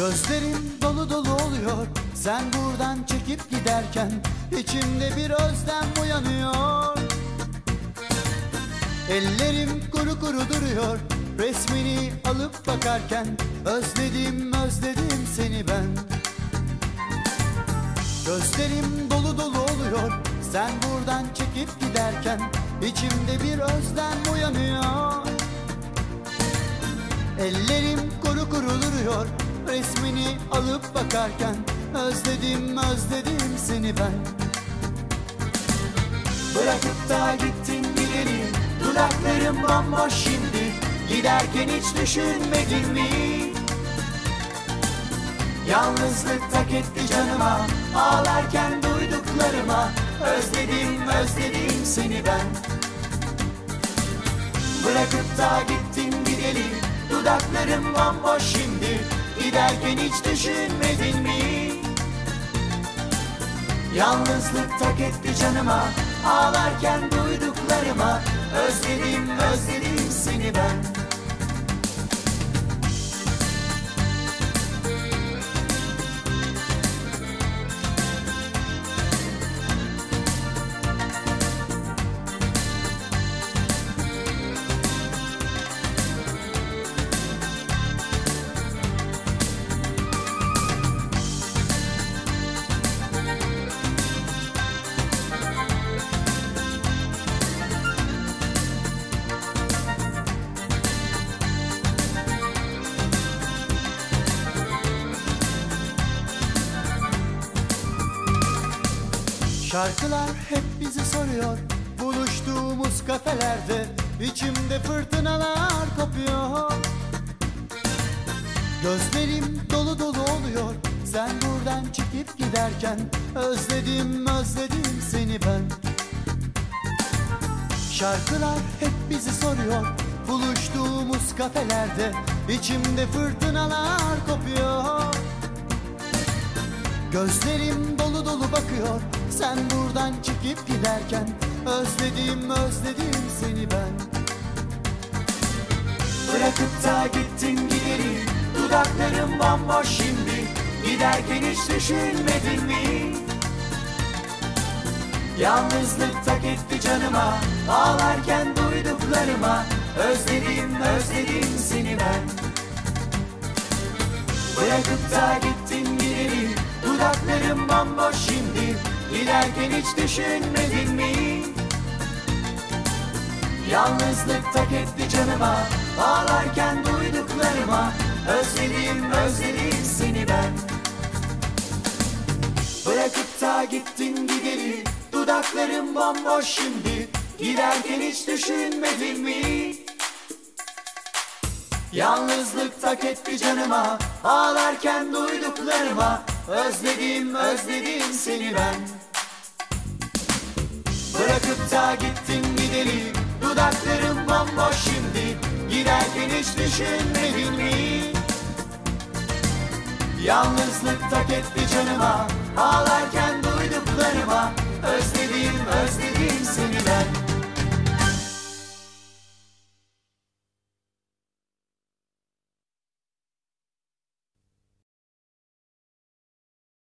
Gözlerim dolu dolu oluyor sen buradan çekip giderken, içimde bir özlem uyanıyor. Ellerim kuru kuru duruyor resmini alıp bakarken, özledim özledim seni ben. Gözlerim dolu dolu oluyor sen buradan çekip giderken, içimde bir özlem uyanıyor. Ellerim kuru kuru duruyor resmini alıp bakarken, özledim özledim seni ben. Bırakıp da gittin gideri, dudaklarım bomboş şimdi. Giderken hiç düşünmedin mi? Yalnızlık tak etti canıma, ağlarken duyduklarıma, özledim özledim seni ben. Bırakıp da gittin gideri, dudaklarım bomboş şimdi. Giderken hiç düşünmedin mi? Yalnızlık tak etti canıma, ağlarken duyduklarıma, özledim özledim seni ben. Şarkılar hep bizi soruyor buluştuğumuz kafelerde, içimde fırtınalar kopuyor. Gözlerim dolu dolu oluyor sen buradan çekip giderken, özledim özledim seni ben. Şarkılar hep bizi soruyor buluştuğumuz kafelerde, içimde fırtınalar kopuyor. Gözlerim dolu dolu bakıyor sen buradan çekip giderken, özledim özledim seni ben. Bırakıp da gittin gideri, dudaklarım bomboş şimdi. Giderken hiç düşünmedin mi? Yalnızlık tak etti canıma, ağlarken duyduklarıma, özledim özledim seni ben. Bırakıp da gittin gideri, dudaklarım bomboş şimdi. Giderken hiç düşünmedin mi? Yalnızlık tak etti canıma, ağlarken duyduklarıma, özledim özledim seni ben. Bırakıp da gittin gideri, dudaklarım bomboş şimdi. Giderken hiç düşünmedin mi? Yalnızlık tak etti canıma, ağlarken duyduklarıma, özledim özledim seni ben. Bırakıp da gittin gideri, dudaklarım bomboş şimdi. Giderken hiç düşünmedin mi? Yalnızlık tak etti canıma, ağlarken duyduklarıma, özledim özledim seni.